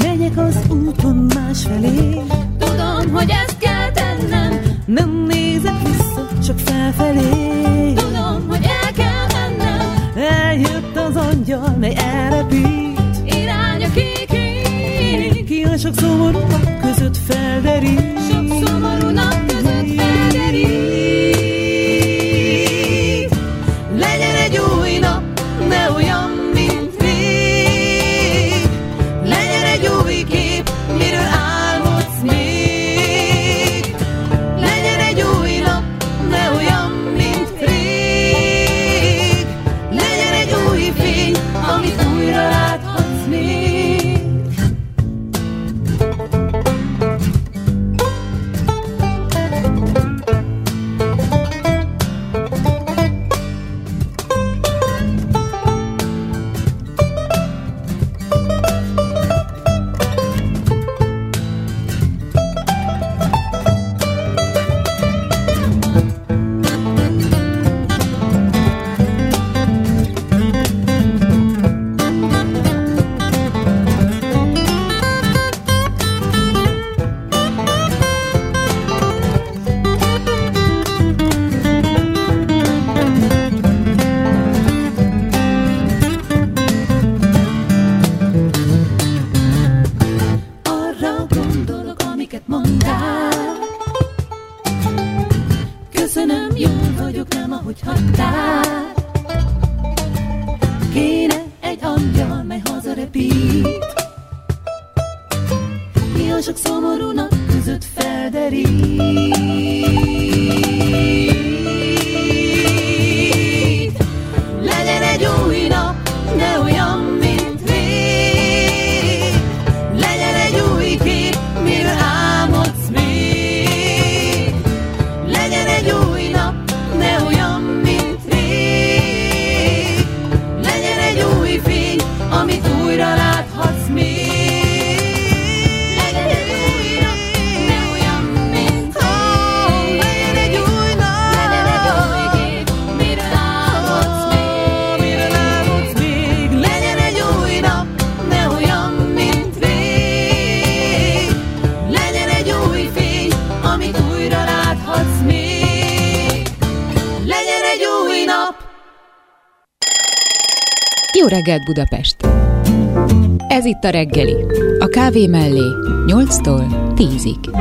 Menjek az úton másfelé. Tudom, hogy ezt kell tennem. Nem nézek vissza, csak felfelé. Tudom, hogy el kell mennem. Eljött az angyal, mely elrepít. Irány a kék, ki a sok szomorú nap között felderít. sok szomorú nap között felderít. Legyen egy új nap, ne olyan, mint rég. Legyen egy új kép, miről álmodsz még. Legyen egy új nap, ne olyan, mint rég. Legyen egy új fény, amit újra láthatsz még. Arra gondolok, amiket mondtál. Köszönöm, jól vagyok, nem ahogy hagytál. Kéne egy angyal, mely hazarepít. Mi a sok szomorú nap között felderít. Legyen egy új nap, ne olyan, mint rég. Legyen egy új kép, miről álmodsz még. Legyen egy új nap, ne olyan, mint rég. Legyen egy új fény, amit újra láthatsz még. Legyen egy új nap, ne olyan, mint rég. Legyen egy új nap, legyen egy új kép, miről álmodsz még. Legyen egy új nap, ne olyan, mint rég. Legyen egy új fény, amit újra láthatsz még. Legyen egy új nap. Jó reggelt, Budapest! Ez itt a reggeli. A kávé mellé 8-tól 10-ig.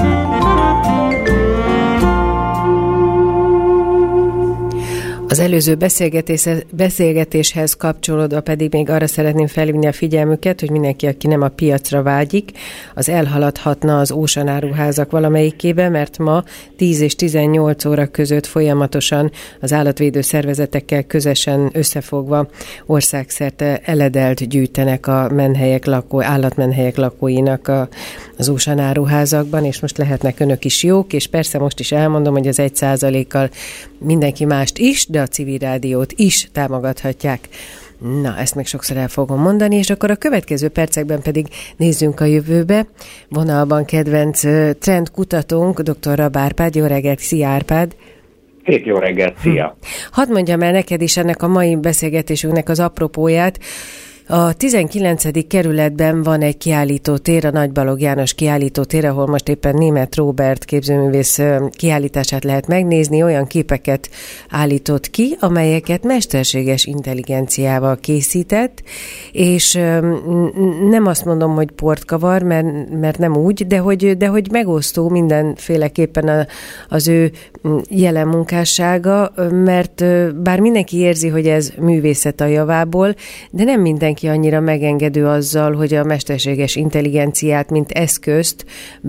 Az előző beszélgetéshez kapcsolódva pedig még arra szeretném felhívni a figyelmüket, hogy mindenki, aki nem a piacra vágyik, az elhaladhatna az Ocean áruházak valamelyikébe, mert ma 10 és 18 óra között folyamatosan az állatvédő szervezetekkel közösen összefogva országszerte eledelt gyűjtenek a állatmenhelyek lakóinak az Ocean áruházakban, és most lehetnek önök is jók, és persze most is elmondom, hogy az 1%-kal mindenki mást is, de a civil rádiót is támogathatják. Na, ezt még sokszor el fogom mondani, és akkor a következő percekben pedig nézzünk a jövőbe. Vonalban kedvenc trendkutatónk, dr. Rab Árpád. Jó reggelt, szia Árpád! Szép jó reggelt, szia! Hadd mondjam el neked is ennek a mai beszélgetésünknek az apropóját. A 19. kerületben van egy kiállítótér, a Nagy Balogh János kiállítótér, ahol most éppen Németh Róbert képzőművész kiállítását lehet megnézni. Olyan képeket állított ki, amelyeket mesterséges intelligenciával készített, és nem azt mondom, hogy port kavar, mert nem úgy, de hogy megosztó mindenféleképpen az ő jelen munkássága, mert bár mindenki érzi, hogy ez művészet a javából, de nem mindenki annyira megengedő azzal, hogy a mesterséges intelligenciát, mint eszközt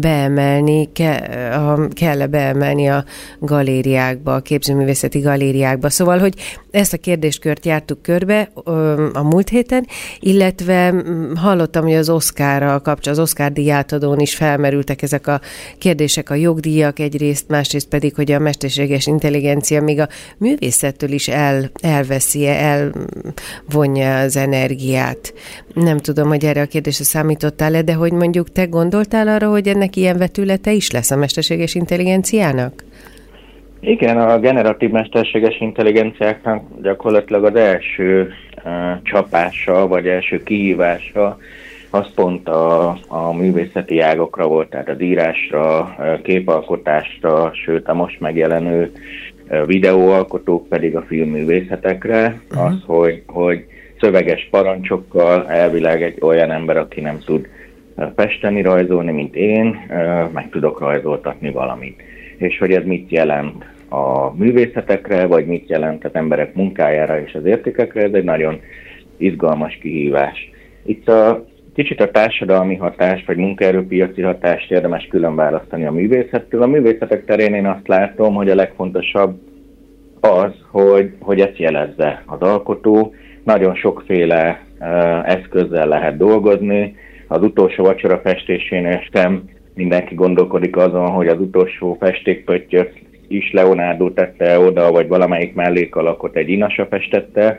kell beemelni a galériákba, a képzőművészeti galériákba. Szóval, hogy ezt a kérdéskört jártuk körbe a múlt héten, illetve hallottam, hogy az Oscarral az Oscar díjátadón is felmerültek ezek a kérdések, a jogdíjak egyrészt, másrészt pedig, hogy a mesterséges intelligencia még a művészettől is elvonja az energiát. Nem tudom, hogy erre a kérdésre számítottál-e, de hogy mondjuk te gondoltál arra, hogy ennek ilyen vetülete is lesz a mesterséges intelligenciának? Igen, a generatív mesterséges intelligenciáknak gyakorlatilag az első csapása, vagy első kihívása az pont a művészeti ágakra volt, tehát az írásra, képalkotásra, sőt a most megjelenő videóalkotók pedig a filmművészetekre, az, hogy szöveges parancsokkal elvileg egy olyan ember, aki nem tud festeni, rajzolni, mint én, meg tudok rajzoltatni valamit. És hogy ez mit jelent a művészetekre, vagy mit jelent az emberek munkájára és az értékekre, ez egy nagyon izgalmas kihívás. Itt kicsit a társadalmi hatást, vagy munkaerőpiaci hatást érdemes külön választani a művészettől. A művészetek terén én azt látom, hogy a legfontosabb az, hogy ezt jelezze az alkotó. Nagyon sokféle eszközzel lehet dolgozni. Az utolsó vacsora festésénél sem mindenki gondolkodik azon, hogy az utolsó festékpöttyöt is Leonardo tette oda, vagy valamelyik mellékalakot egy inasa festette,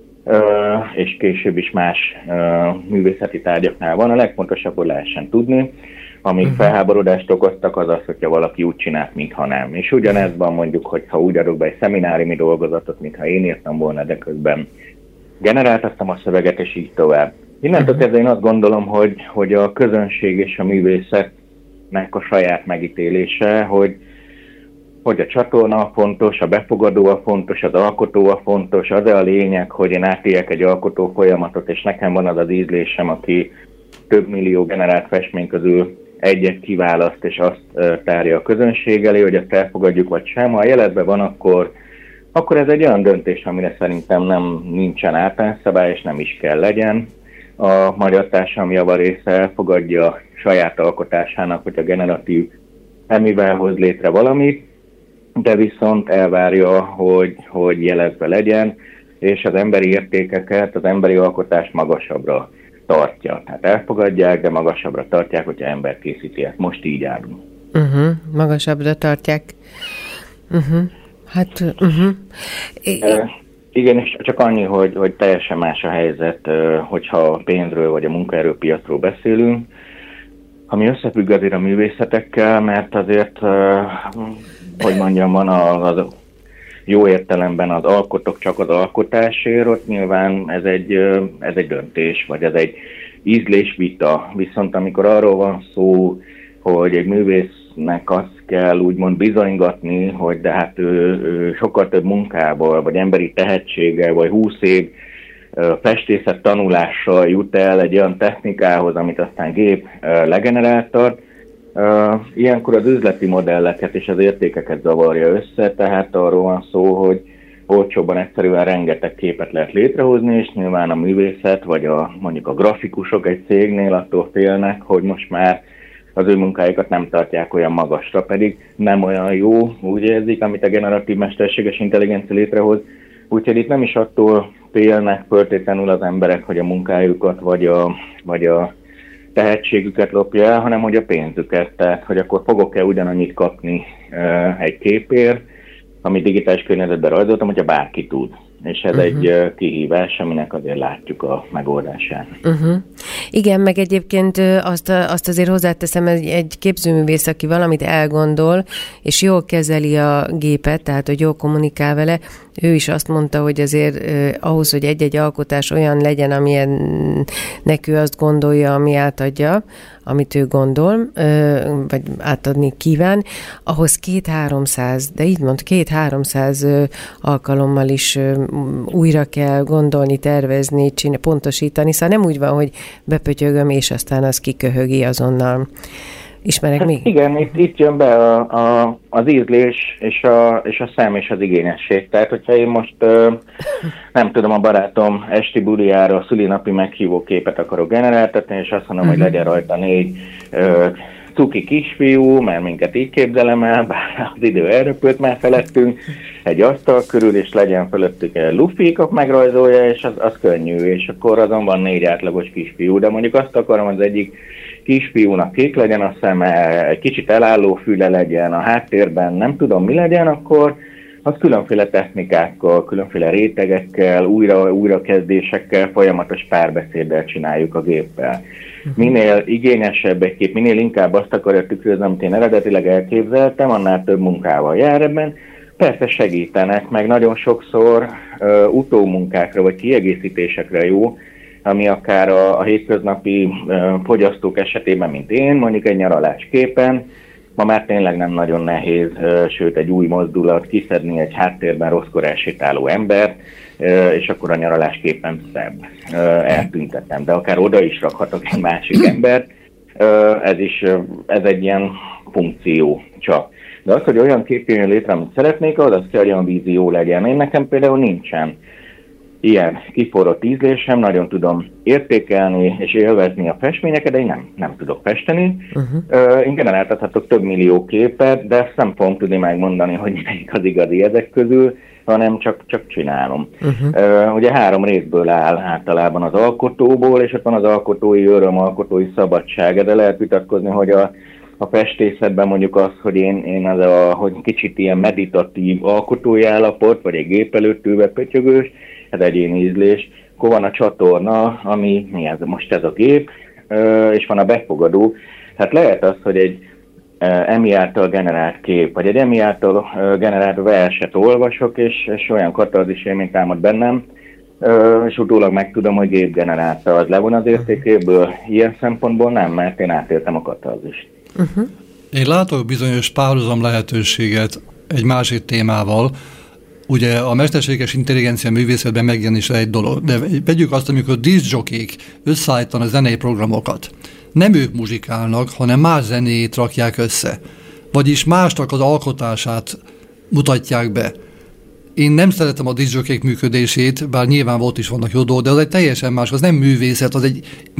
és később is más művészeti tárgyaknál van. A legfontosabb, hogy lehessen tudni. Amíg felháborodást okoztak, az az, hogyha valaki úgy csinált, mintha nem. És ugyanez van mondjuk, hogyha úgy adok be egy szemináriumi dolgozatot, mintha én írtam volna, de közben generáltattam a szöveget, és így tovább. Innentől kezdve én azt gondolom, hogy a közönség és a művészetnek a saját megítélése, hogy a csatorna a fontos, a befogadó a fontos, az alkotó a fontos, az a lényeg, hogy én átéljek egy alkotó folyamatot, és nekem van az az ízlésem, aki több millió generált festmény közül egyet kiválaszt, és azt tárja a közönség elé, hogy ezt elfogadjuk vagy sem. Ha a jelenben van, akkor ez egy olyan döntés, amire szerintem nincsen általánosszabály, és nem is kell legyen. A magyar társadalom javarésze elfogadja saját alkotásának, hogy a generatív emivel hoz létre valamit, de viszont elvárja, hogy jelezve legyen, és az emberi értékeket, az emberi alkotást magasabbra tartja. Tehát elfogadják, de magasabbra tartják, hogyha ember készíti ezt. Most így állunk. Magasabbra tartják. Igen, és csak annyi, hogy teljesen más a helyzet, hogyha a pénzről vagy a munkaerőpiacról beszélünk, ami összefügg azért a művészetekkel, mert azért, hogy mondjam, van az jó értelemben az alkotok csak az alkotásért, ott nyilván ez egy döntés, vagy ez egy ízlésvita. Viszont amikor arról van szó, hogy egy művésznek azt kell úgymond bizonygatni, hogy de hát ő sokkal több munkából, vagy emberi tehetséggel, vagy 20 év festészet tanulással jut el egy olyan technikához, amit aztán gép legeneráltat, ilyenkor az üzleti modelleket és az értékeket zavarja össze, tehát arról van szó, hogy olcsóbban egyszerűen rengeteg képet lehet létrehozni, és nyilván a művészet, vagy mondjuk a grafikusok egy cégnél attól félnek, hogy most már az ő munkáikat nem tartják olyan magasra, pedig nem olyan jó, úgy érzik, amit a generatív mesterséges intelligencia létrehoz. Úgyhogy itt nem is attól félnek föltétlenül az emberek, hogy a munkájukat vagy a tehetségüket lopja el, hanem hogy a pénzüket. Tehát, hogy akkor fogok-e ugyanannyit kapni egy képért, amit digitális környezetben rajzoltam, hogyha bárki tud. És ez egy kihívás, aminek azért látjuk a megoldását. Igen, meg egyébként azt azért hozzáteszem, egy képzőművész, aki valamit elgondol, és jól kezeli a gépet, tehát hogy jól kommunikál vele, ő is azt mondta, hogy azért ahhoz, hogy egy-egy alkotás olyan legyen, amilyennek ő azt gondolja, ami átadja, amit ő gondol, vagy átadni kíván, ahhoz 200-300, de így mond, 200-300 alkalommal is újra kell gondolni, tervezni, pontosítani, szóval nem úgy van, hogy bepötyögöm, és aztán az kiköhögi azonnal. Ismerek még? Igen, itt jön be az ízlés és a szem és az igényesség. Tehát, hogyha én most nem tudom, a barátom esti bulijára a szülinapi meghívó képet akarok generáltatni, és azt mondom, hogy legyen rajta 4 cuki kisfiú, mert minket így képzelem el, bár az idő elröpült már felettünk, egy asztal körül, és legyen fölöttük lufikok megrajzolja, és az könnyű, és akkor azon van 4 átlagos kisfiú, de mondjuk azt akarom, az egyik kisfiúnak kék legyen a szeme, egy kicsit elálló füle legyen, a háttérben nem tudom mi legyen, akkor az különféle technikákkal, különféle rétegekkel, újrakezdésekkel, folyamatos párbeszéddel csináljuk a géppel. Minél igényesebb egy kép, minél inkább azt akarja tükrözni, amit én eredetileg elképzeltem, annál több munkával jár ebben. Persze segítenek, meg nagyon sokszor utómunkákra vagy kiegészítésekre jó, ami akár a hétköznapi fogyasztók esetében, mint én, mondjuk egy nyaralásképen, ma már tényleg nem nagyon nehéz, sőt egy új mozdulat kiszedni egy háttérben rosszkor elsétáló embert, és akkor a nyaralásképpen szebb. Eltüntetem, de akár oda is rakhatok egy másik embert, ez egy ilyen funkció csak. De az, hogy olyan kép jön létre, amit szeretnék, az kell, hogy olyan vízió legyen. Én nekem például nincsen ilyen kiforrott ízlésem, nagyon tudom értékelni és élvezni a festményeket, de én nem tudok festeni. Én generáltathatok több millió képet, de ezt nem fogom tudni megmondani, hogy melyik az igazi ezek közül, hanem csak csinálom. Ugye 3 részből áll általában az alkotóból, és ott van az alkotói öröm, alkotói szabadság, de lehet vitatkozni, hogy a festészetben mondjuk az, hogy én hogy kicsit ilyen meditatív alkotói állapot, vagy egy gép előtt ülve pötyögős, ez egyéni ízlés. Akkor van a csatorna, ami most ez a gép, és van a befogadó. Tehát lehet az, hogy egy EMI által generált kép, vagy egy EMI által generált verset olvasok, és olyan katarzis élmény támad bennem, és utólag megtudom, hogy gép generálta, az levon az értékéből. Ilyen szempontból nem, mert én átéltem a katarzist. Én látok bizonyos párhuzam lehetőséget egy másik témával. Ugye a mesterséges intelligencia művészetben megjelenik egy dolog, de vegyük azt, amikor diszjokék összeállítanak zenei programokat. Nem ők muzsikálnak, hanem más zenét rakják össze. Vagyis másnak az alkotását mutatják be. Én nem szeretem a diszjokék működését, bár nyilván ott is vannak jó dolgok, de az egy teljesen más, az nem művészet, az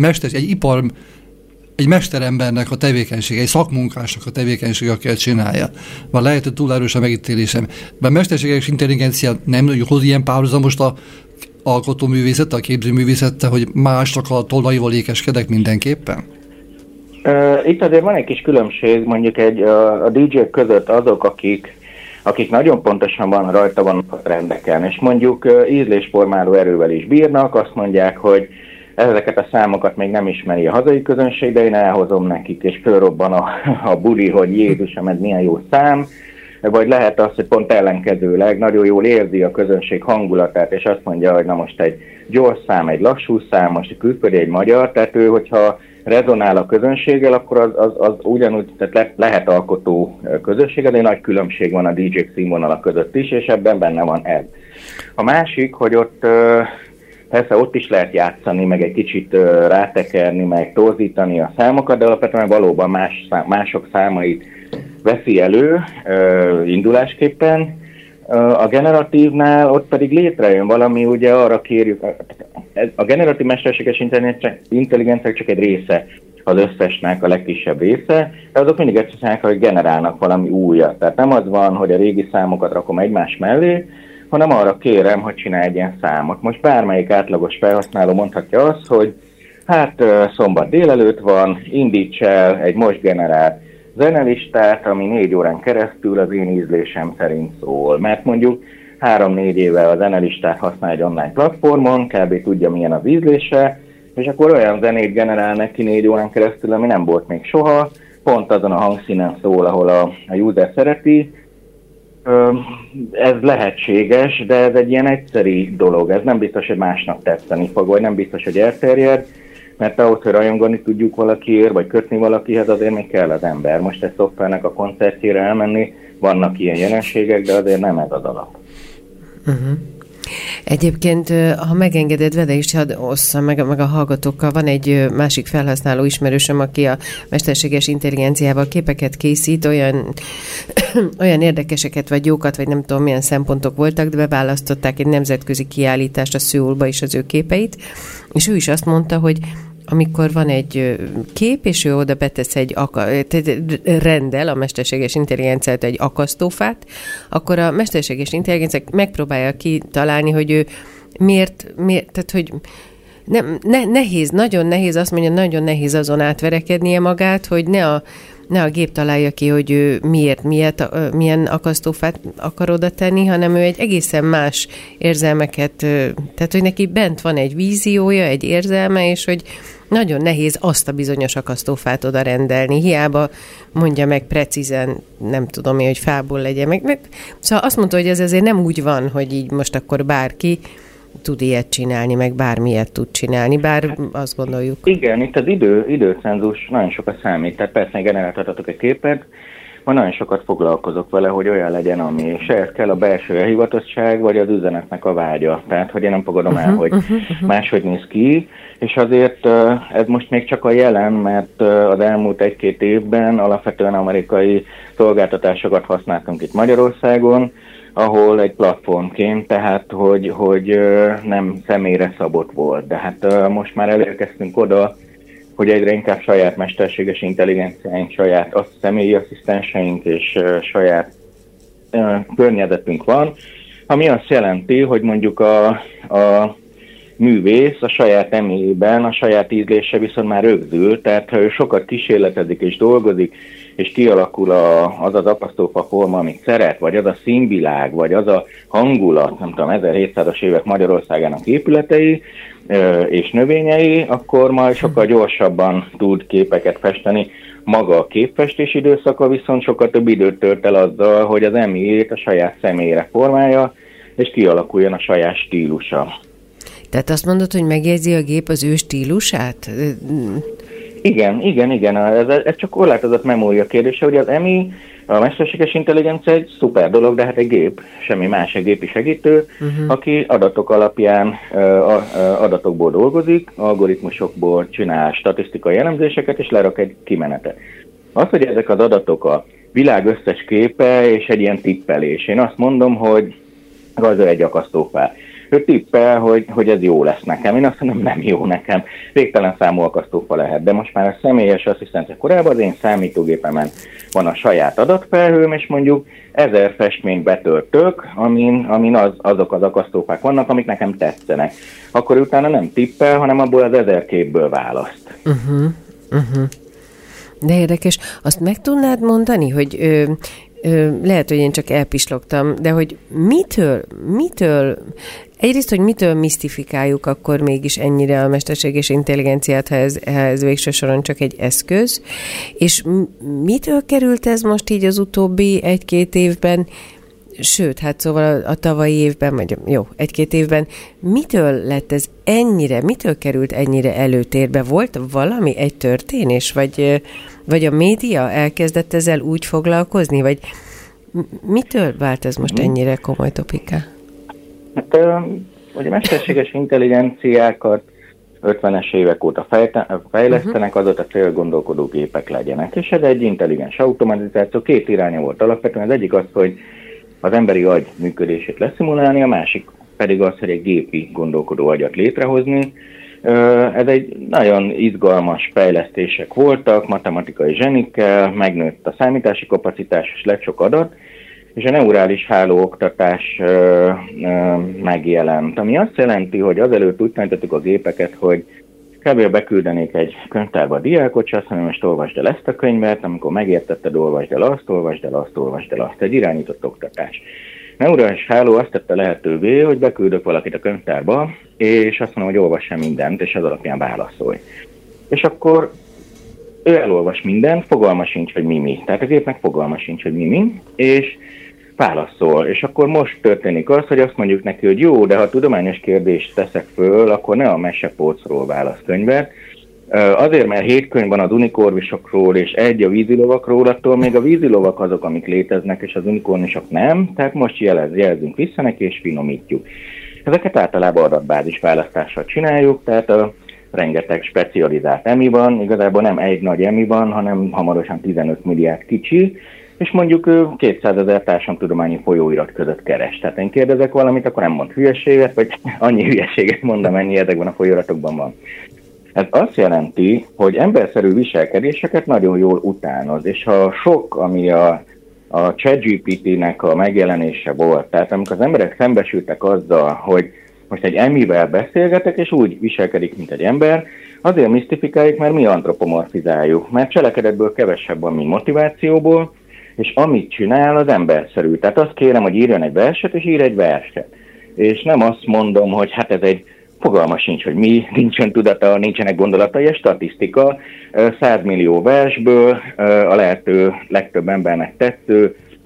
egy mesterembernek a tevékenysége, egy szakmunkásnak a tevékenysége, aki ezt csinálja. Már lehet, hogy túl erős a megítélésem. De a mesterséges intelligencia nem hoz ilyen párhuzamost a alkotóművészete, a képzőművészete, hogy másnak a tollaival ékeskedek mindenképpen? Itt azért van egy kis különbség, mondjuk a DJ-k között azok, akik nagyon pontosan rajta vannak a trendeken, és mondjuk ízlésformáló erővel is bírnak, azt mondják, hogy ezeket a számokat még nem ismeri a hazai közönség, de én elhozom nekik, és fölrobban a buli, hogy Jézusom, ez milyen jó szám, vagy lehet az, hogy pont ellenkezőleg nagyon jól érzi a közönség hangulatát, és azt mondja, hogy na most egy gyors szám, egy lassú szám, most egy külföldi, egy magyar, tehát ő, hogyha rezonál a közönséggel, akkor az ugyanúgy, tehát lehet alkotó közönség, de nagy különbség van a DJ-k színvonala között is, és ebben benne van ez. A másik, hogy ott persze ott is lehet játszani, meg egy kicsit rátekerni, meg torzítani a számokat, de alapvetően valóban mások számait veszi elő indulásképpen. A generatívnál ott pedig létrejön valami, ugye arra kérjük, a generatív mesterséges intelligenciák csak egy része az összesnek, a legkisebb része, de azok mindig ezt csinálják, hogy generálnak valami újat. Tehát nem az van, hogy a régi számokat rakom egymás mellé, hanem arra kérem, hogy csinálj egy ilyen számot. Most bármelyik átlagos felhasználó mondhatja azt, hogy hát szombat délelőtt van, indíts el egy most generált zenelistát, ami 4 órán keresztül az én ízlésem szerint szól. Mert mondjuk 3-4 éve a zenelistát használ egy online platformon, kb. Tudja, milyen az ízlése, és akkor olyan zenét generál neki 4 órán keresztül, ami nem volt még soha, pont azon a hangszínen szól, ahol a user szereti. Ez lehetséges, de ez egy ilyen egyszeri dolog, ez nem biztos, hogy másnak tetszeni fog, vagy nem biztos, hogy elterjed, mert ahhoz, hogy rajongani tudjuk valakiért, vagy kötni valakihez, azért még kell az ember. Most egy szoftvernek a koncertjére elmenni, vannak ilyen jelenségek, de azért nem ez az alap. Egyébként, ha megengeded, vele is hadd osszam meg a hallgatókkal. Van egy másik felhasználó ismerősöm, aki a mesterséges intelligenciával képeket készít, olyan érdekeseket, vagy jókat, vagy nem tudom milyen szempontok voltak, de beválasztották egy nemzetközi kiállítást a Szöulba is az ő képeit, és ő is azt mondta, hogy amikor van egy kép, és ő oda betesz rendel a mesterséges intelligenciát egy akasztófát, akkor a mesterséges intelligencia megpróbálja kitalálni, hogy ő miért tehát, hogy nehéz, nagyon nehéz, azt mondja, nagyon nehéz azon átverekednie magát, hogy ne a gép találja ki, hogy ő milyen akasztófát akar oda tenni, hanem ő egy egészen más érzelmeket, tehát hogy neki bent van egy víziója, egy érzelme, és hogy nagyon nehéz azt a bizonyos akasztófát oda rendelni. Hiába mondja meg precízen, nem tudom én, hogy fából legyen meg. Szóval azt mondta, hogy ez azért nem úgy van, hogy így most akkor bárki, tud ilyet csinálni, meg bármilyet tud csinálni, bár azt gondoljuk. Igen, itt az időcenzus nagyon sokat számít, tehát persze generáltatok egy képet, ma nagyon sokat foglalkozok vele, hogy olyan legyen, ami, és ehhez kell a belső elhivatottság, vagy az üzenetnek a vágya. Tehát, hogy én nem fogadom el, hogy máshogy néz ki, és azért ez most még csak a jelen, mert az elmúlt 1-2 évben alapvetően amerikai szolgáltatásokat használtunk itt Magyarországon, ahol egy platformként, tehát hogy nem személyre szabott volt. De hát most már elérkeztünk oda, hogy egyre inkább saját mesterséges intelligenciáink, saját személyi asszisztenseink és saját környezetünk van, ami azt jelenti, hogy mondjuk a művész a saját emélyében, a saját ízlése viszont már rögzül, tehát ha ő sokat kísérletezik és dolgozik, és kialakul az akasztófa forma, amit szeret, vagy az a színvilág, vagy az a hangulat, nem tudom, 1700-as évek Magyarországának épületei és növényei, akkor majd sokkal gyorsabban tud képeket festeni. Maga a képfestés időszaka viszont sokkal több időt tölt el azzal, hogy az emélyét a saját személyre formálja, és kialakuljon a saját stílusa. Tehát azt mondod, hogy megjegyzi a gép az ő stílusát? Igen. Ez csak korlátozott memória kérdése, hogy az EMI, a mesterséges intelligencia egy szuper dolog, de hát egy gép, semmi más, egy gépi segítő, aki adatok alapján, adatokból dolgozik, algoritmusokból csinál statisztikai elemzéseket, és lerak egy kimenetet. Az, hogy ezek az adatok a világ összes képe, és egy ilyen tippelés. Én azt mondom, hogy rajzol egy akasztófát. Ő tippel, hogy ez jó lesz nekem. Én azt mondom, nem jó nekem. Végtelen számú akasztófa lehet. De most már a személyes asszisztencia korában az én számítógépemen van a saját adatfelhőm, és mondjuk 1000 festményt betöltök, amin azok az akasztófák vannak, amik nekem tetszenek. Akkor utána nem tippel, hanem abból az 1000 képből választ. De érdekes. Azt meg tudnád mondani, hogy lehet, hogy én csak elpislogtam, de hogy mitől egyrészt, hogy mitől misztifikáljuk akkor mégis ennyire a mesterséges intelligenciát, ha ez végső soron csak egy eszköz, és mitől került ez most így az utóbbi 1-2 évben, sőt, hát szóval a tavalyi évben, vagy jó, 1-2 évben, mitől lett ez ennyire, mitől került ennyire előtérbe? Volt valami, egy történés, vagy a média elkezdett ezzel úgy foglalkozni, vagy mitől vált ez most ennyire komoly topikká? Hát, hogy a mesterséges intelligenciákat 50-es évek óta fejlesztenek, azóta célgondolkodó gépek legyenek. És ez egy intelligens automatizáció, 2 iránya volt alapvetően. Az egyik az, hogy az emberi agy működését leszimulálni, a másik pedig az, hogy egy gépi gondolkodó agyat létrehozni. Ez egy nagyon izgalmas fejlesztések voltak, matematikai zsenikkel, megnőtt a számítási kapacitás, és lett sok adat, és a neurális háló oktatás megjelent. Ami azt jelenti, hogy azelőtt úgy tanítottuk a gépeket, hogy kb. Beküldenék egy könyvtárba a diákot, és azt mondom, most olvasd el ezt a könyvet, amikor megértetted, olvasd el azt, olvasd el azt, olvasd el azt. Egy irányított oktatás. Neurális háló azt tette lehetővé, hogy beküldök valakit a könyvtárba, és azt mondom, hogy olvassa mindent, és az alapján válaszolj. És akkor ő elolvas mindent, fogalma sincs, hogy mi. Tehát a gépnek fogalma sincs, hogy mi, és válaszol. És akkor most történik az, hogy azt mondjuk neki, hogy jó, de ha tudományos kérdést teszek föl, akkor ne a mesepolcról válasz könyvet. Azért, mert 7 könyv van az unikornisokról, és 1 a vízilovakról, attól még a vízilovak azok, amik léteznek, és az unikornisok nem. Tehát most jelzünk vissza neki, és finomítjuk. Ezeket általában adatbázis választással csináljuk, tehát rengeteg specializált EMI van, igazából nem egy nagy EMI van, hanem hamarosan 15 milliárd kicsi, és mondjuk ő 200 000 társadalomtudományi folyóirat között keres. Tehát én kérdezek valamit, akkor nem mond hülyeséget, vagy annyi hülyeséget mondom, ennyi ezekben a folyóiratokban van. Ez azt jelenti, hogy emberszerű viselkedéseket nagyon jól utánoz, és ha sok, ami a ChatGPT-nek a megjelenése volt, tehát amikor az emberek szembesültek azzal, hogy most egy EMI-vel beszélgetek, és úgy viselkedik, mint egy ember, azért misztifikáljuk, mert mi antropomorfizáljuk, mert cselekedetből kevesebb van, mint motivációból, és amit csinál, az emberszerű. Tehát azt kérem, hogy írjon egy verset, és ír egy verset. És nem azt mondom, hogy hát ez egy fogalma sincs, hogy mi, nincsen tudata, nincsenek gondolatai, ez statisztika, 100 millió versből a lehető legtöbb embernek tetsző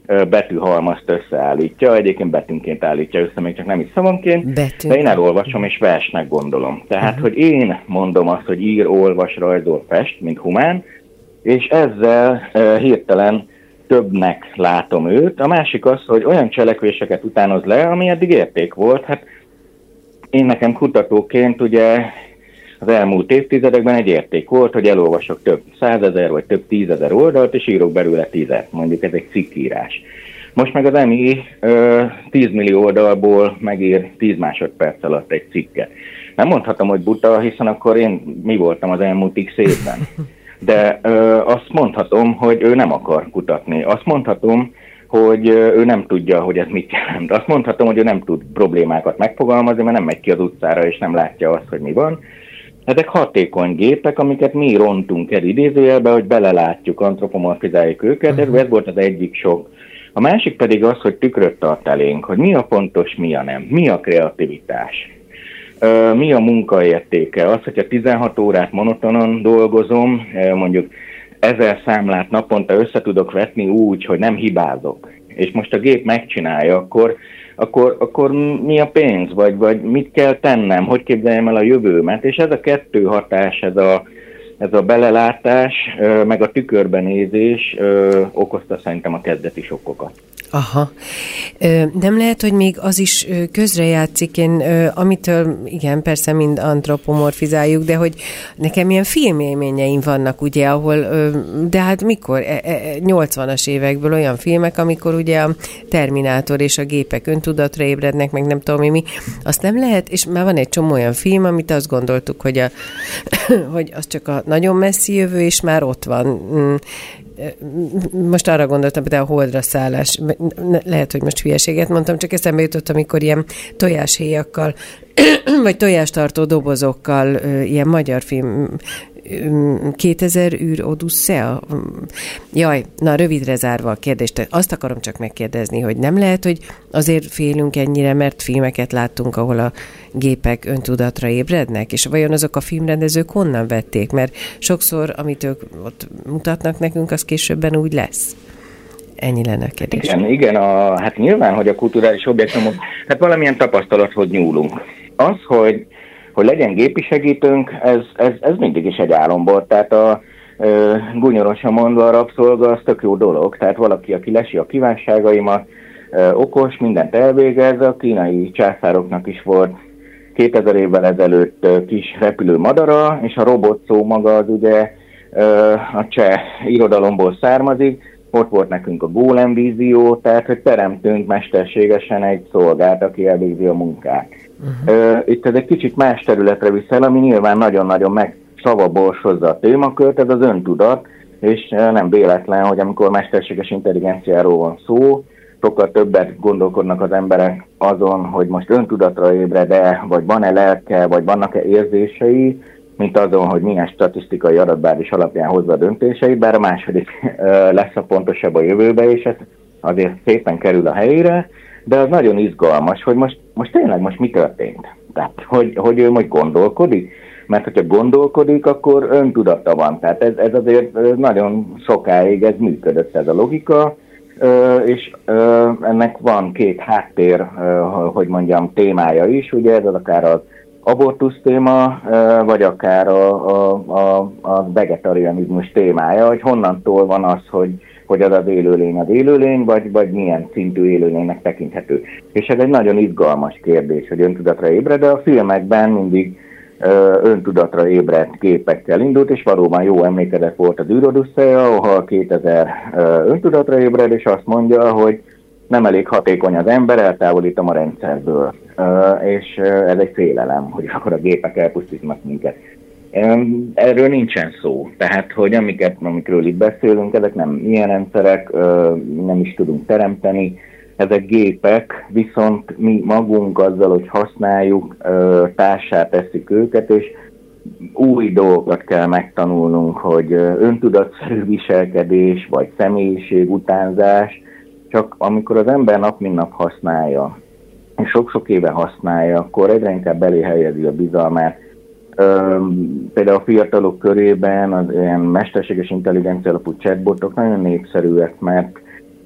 betűhalmazt összeállítja, egyébként betűnként állítja össze, még csak nem is szavonként, de én elolvasom és versnek gondolom. Tehát, hogy én mondom azt, hogy ír, olvas, rajzol, fest, mint humán, és ezzel hirtelen többnek látom őt. A másik az, hogy olyan cselekvéseket utánoz le, ami eddig érték volt. Hát én nekem kutatóként ugye az elmúlt évtizedekben egy érték volt, hogy elolvasok több 100 000 vagy több 10 000 oldalt, és írok belőle 10-et. Mondjuk ez egy cikkírás. Most meg az EMI 10 millió oldalból megír 10 másodperc alatt egy cikket. Nem mondhatom, hogy buta, hiszen akkor én mi voltam az elmúlt x évben. De azt mondhatom, hogy ő nem akar kutatni. Azt mondhatom, hogy ő nem tudja, hogy ez mit jelent. Azt mondhatom, hogy ő nem tud problémákat megfogalmazni, mert nem megy ki az utcára, és nem látja azt, hogy mi van. Ezek hatékony gépek, amiket mi rontunk el idézőjelbe, hogy belelátjuk, antropomorfizáljuk őket, ez volt az egyik sok. A másik pedig az, hogy tükröt tart elénk, hogy mi a fontos, mi a nem, mi a kreativitás. Mi a munkaértéke? Az, hogyha 16 órát monotonon dolgozom, mondjuk 1000 számlát naponta össze tudok vetni úgy, hogy nem hibázok, és most a gép megcsinálja, akkor mi a pénz, vagy mit kell tennem, hogy képzeljem el a jövőmet, és ez a kettő hatás, ez a belelátás, meg a tükörbenézés okozta szerintem a kezdeti sokkokat. Aha. Nem lehet, hogy még az is közrejátszik, amitől, igen, persze mind antropomorfizáljuk, de hogy nekem ilyen filmélményeim vannak, ugye, ahol, de hát mikor? 80-as évekből olyan filmek, amikor ugye a Terminátor és a gépek öntudatra ébrednek, meg nem tudom mi. Azt nem lehet, és már van egy csomó olyan film, amit azt gondoltuk, hogy az csak a nagyon messzi jövő, és már ott van. Most arra gondoltam, de a Holdra szállás, lehet, hogy most hülyeséget mondtam, csak eszembe jutott, amikor ilyen tojáshéjakkal, vagy tojástartó dobozokkal, ilyen magyar film, 2000 űr Odusszea? Jaj, na rövidre zárva a kérdést, azt akarom csak megkérdezni, hogy nem lehet, hogy azért félünk ennyire, mert filmeket láttunk, ahol a gépek öntudatra ébrednek, és vajon azok a filmrendezők honnan vették? Mert sokszor, amit ők ott mutatnak nekünk, az későbben úgy lesz. Ennyi lenne a kérdés. Igen, hát nyilván, hogy a kulturális objektumok, hát valamilyen tapasztalathoz nyúlunk. Az, hogy legyen gépi segítőnk, ez mindig is egy álomból. Tehát gúnyorosan mondva a rabszolga, az tök jó dolog. Tehát valaki, aki lesi a kívánságaimat, okos, mindent elvégez. A kínai császároknak is volt 2000 évvel ezelőtt kis repülő madara, és a robot szó maga az ugye a cseh irodalomból származik. Ott volt nekünk a gólem vízió, tehát hogy teremtünk mesterségesen egy szolgát, aki elvégzi a munkát. Itt ez egy kicsit más területre viszel, ami nyilván nagyon-nagyon megszavaborsozza a témakört, ez az öntudat, és nem véletlen, hogy amikor mesterséges intelligenciáról van szó, sokkal többet gondolkodnak az emberek azon, hogy most öntudatra ébred-e, vagy van-e lelke, vagy vannak-e érzései, mint azon, hogy milyen statisztikai adatbázis alapján hozza a döntéseit, bár a második lesz a pontosabb a jövőbe, és ez azért szépen kerül a helyére, de az nagyon izgalmas, hogy most tényleg mi történt. Tehát, hogy ő most gondolkodik, mert hogyha gondolkodik, akkor öntudata van. Tehát ez azért nagyon sokáig ez működött, ez a logika, és ennek van két háttér, hogy mondjam, témája is, ugye ez az akár az abortusz téma, vagy akár a vegetarianizmus témája, hogy honnantól van az, hogy az élőlény, vagy milyen szintű élőlénynek tekinthető. És ez egy nagyon izgalmas kérdés, hogy öntudatra ébred, de a filmekben mindig öntudatra ébredt gépekkel indult, és valóban jó emlékezet volt az űr Odusszea, ahol 2000 öntudatra ébred, és azt mondja, hogy nem elég hatékony az ember, eltávolítom a rendszerből. És ez egy félelem, hogy akkor a gépek elpusztítanak minket. Erről nincsen szó. Tehát, hogy amikről itt beszélünk, ezek nem ilyen rendszerek, nem is tudunk teremteni. Ezek gépek, viszont mi magunk azzal, hogy használjuk, társá tesszük őket, és új dolgokat kell megtanulnunk, hogy öntudatszerű viselkedés, vagy személyiség utánzás, csak amikor az ember nap mint nap használja, és sok-sok éve használja, akkor egyre inkább elé helyezi a bizalmát. Például a fiatalok körében az ilyen mesterséges intelligencia alapú chatbotok nagyon népszerűek, mert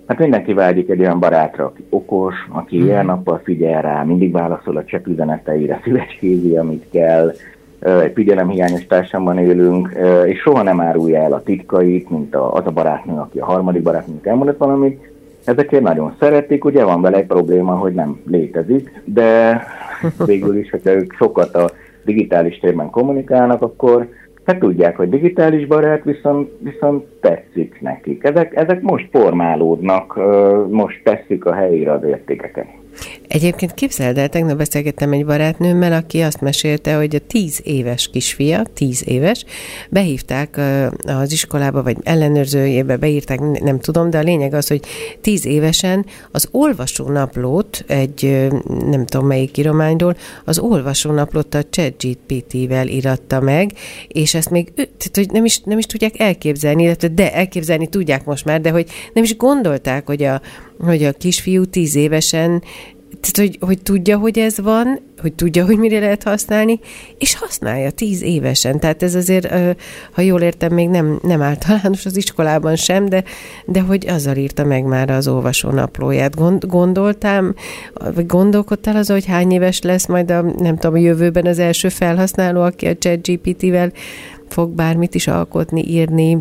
Hát mindenki vágyik egy olyan barátra, aki okos, aki ilyen nappal figyel rá, mindig válaszol a chat üzeneteire, szívecskézi, amit kell, egy figyelemhiányos társamban élünk, és soha nem árulja el a titkait, mint az a barátnő, aki a harmadik barátnőnek elmondott valamit. Ezekért nagyon szeretik, ugye van vele egy probléma, hogy nem létezik, de végül is, hogyha ők sokat a digitális térben kommunikálnak, akkor hát tudják, hogy digitális barát, viszont tetszik nekik. Ezek most formálódnak, most tesszük a helyére az értékeket. Egyébként képzeld el, tegnap beszélgettem egy barátnőmmel, aki azt mesélte, hogy a 10 éves kisfia, 10 éves, behívták az iskolába, vagy ellenőrzőjébe beírták, nem tudom, de a lényeg az, hogy 10 évesen az olvasónaplót, egy nem tudom melyik írományról, az olvasónaplót a ChatGPT-vel íratta meg, és ezt még tehát, hogy nem is tudják elképzelni, illetve de elképzelni tudják most már, de hogy nem is gondolták, hogy a kisfiú 10 évesen, tehát, hogy tudja, hogy ez van, hogy tudja, hogy mire lehet használni, és használja 10 évesen. Tehát ez azért, ha jól értem, még nem általános az iskolában sem, de hogy azzal írta meg már az olvasónaplóját. Vagy gondolkodtál azon, hogy hány éves lesz majd a jövőben az első felhasználó, aki a ChatGPT-vel fog bármit is alkotni, írni?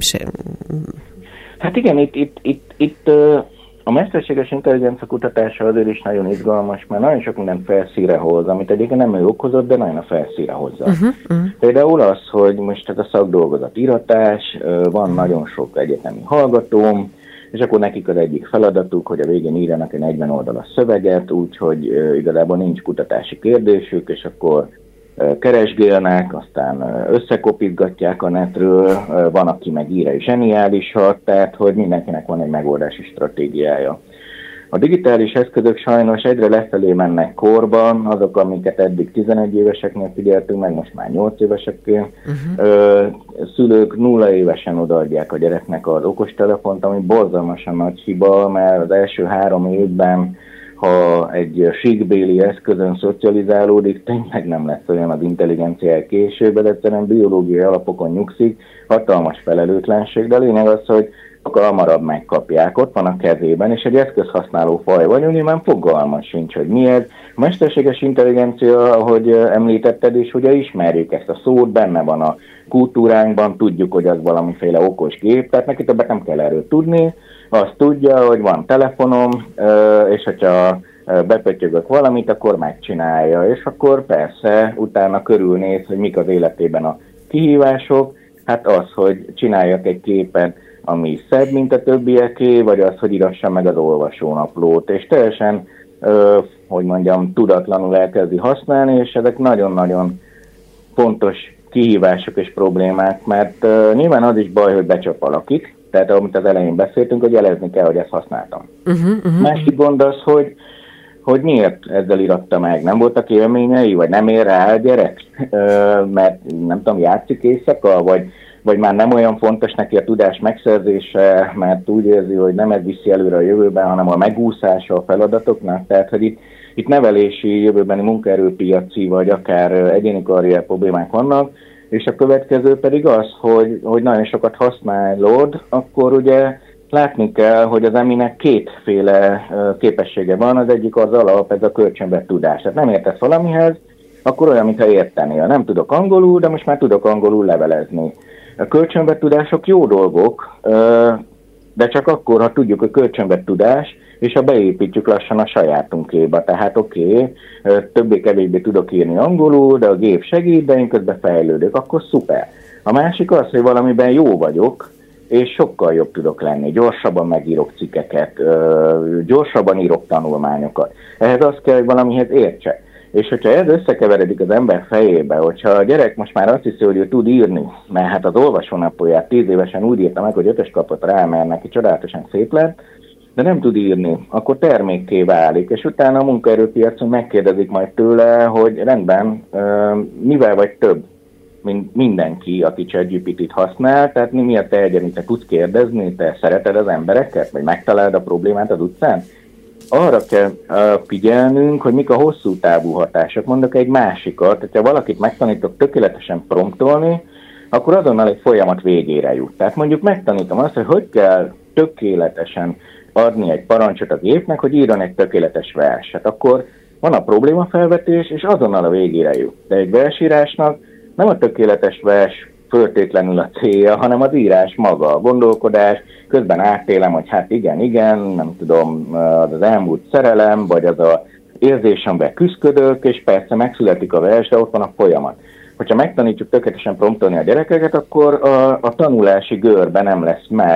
Hát igen, itt a mesterséges intelligencia kutatása azért is nagyon izgalmas, mert nagyon sok mindent felszínre hoz, amit egyébként nem ő okozott, de nagyon a felszínre hozza. Például az, hogy most ez a szakdolgozat íratás, van nagyon sok egyetemi hallgatóm, és akkor nekik az egyik feladatuk, hogy a végén írjanak egy 40 oldalas szöveget, úgyhogy igazából nincs kutatási kérdésük, és akkor keresgélnek, aztán összekopítgatják a netről, van, aki meg ír egy zseniálisat, tehát hogy mindenkinek van egy megoldási stratégiája. A digitális eszközök sajnos egyre lefelé mennek korban, azok, amiket eddig 11 éveseknél figyeltünk meg, most már 8 éveseknél. Szülők 0 évesen odaadják a gyereknek az okostelefont, ami borzalmasan nagy hiba, mert az első 3 évben, ha egy síkbéli eszközön szocializálódik, tényleg nem lesz olyan az intelligenciája később, de egyszerűen biológiai alapokon nyugszik, hatalmas felelőtlenség, de a lényeg az, hogy sokkal hamarabb megkapják, ott van a kezében, és egy eszközhasználó faj vagyunk, nyilván fogalma sincs, hogy mi ez. A mesterséges intelligencia, ahogy említetted is, ugye ismerjük ezt a szót, benne van a kultúránkban, tudjuk, hogy az valamiféle okos gép, tehát neki többet nem kell erről tudni, azt tudja, hogy van telefonom, és hogyha bepöttyögök valamit, akkor megcsinálja, és akkor persze utána körülnéz, hogy mik az életében a kihívások, hát az, hogy csináljak egy képet, ami szebb, mint a többieké, vagy az, hogy írassam meg az olvasónaplót, és teljesen, hogy mondjam, tudatlanul elkezdi használni, és ezek nagyon-nagyon fontos kihívások és problémák, mert nyilván az is baj, hogy becsap valakit, tehát amit az elején beszéltünk, hogy jelezni kell, hogy ezt használtam. Másik gond az, hogy miért ezzel íratta meg? Nem voltak élményei, vagy nem ér rá a gyerek? Mert nem tudom, játszik éjszaka, vagy már nem olyan fontos neki a tudás megszerzése, mert úgy érzi, hogy nem ez viszi előre a jövőben, hanem a megúszása a feladatoknak. Tehát, hogy itt nevelési, jövőbeni munkaerőpiaci, vagy akár egyéni karrier problémák vannak, és a következő pedig az, hogy nagyon sokat használod, akkor ugye látni kell, hogy az eminek kétféle képessége van, az egyik az alap, ez a kölcsönvett tudás. Tehát nem értesz valamihez, akkor olyan, mintha értenél. Nem tudok angolul, de most már tudok angolul levelezni. A kölcsönvett tudások jó dolgok, de csak akkor, ha tudjuk, hogy kölcsönvett tudás, és ha beépítjük lassan a sajátunkéba. Tehát oké, többé-kevésbé tudok írni angolul, de a gép segít, de én közben fejlődök, akkor szuper. A másik az, hogy valamiben jó vagyok, és sokkal jobb tudok lenni. Gyorsabban megírok cikkeket, gyorsabban írok tanulmányokat. Ehhez az kell, hogy valamihez értsek. És hogyha ez összekeveredik az ember fejébe, hogyha a gyerek most már azt hiszi, hogy ő tud írni, mert hát az olvasónaplóját 10 évesen úgy írta meg, hogy 5-ös kapott rá, mert neki csodálatosan szép lett, de nem tud írni, akkor termékké válik, és utána a munkaerőpiacon megkérdezik majd tőle, hogy rendben, mivel vagy több, mint mindenki, aki ChatGPT-t használ, tehát mi a te egyen, te tudsz kérdezni, te szereted az embereket, vagy megtalálod a problémát az utcán? Arra kell figyelnünk, hogy mik a hosszú távú hatások. Mondok egy másikat, hogyha valakit megtanítok tökéletesen promptolni, akkor azonnal egy folyamat végére jut. Tehát mondjuk megtanítom azt, hogy kell tökéletesen adni egy parancsot a gépnek, hogy írjon egy tökéletes verset. Akkor van a problémafelvetés, és azonnal a végére jut. De egy versírásnak nem a tökéletes vers föltétlenül a célja, hanem az írás maga, a gondolkodás, közben átélem, hogy hát igen, nem tudom, az elmúlt szerelem, vagy az a érzés, amiben küszködök, és persze megszületik a vers, de ott van a folyamat. Hogyha megtanítjuk tökéletesen promptolni a gyerekeket, akkor a tanulási görbe nem lesz meg,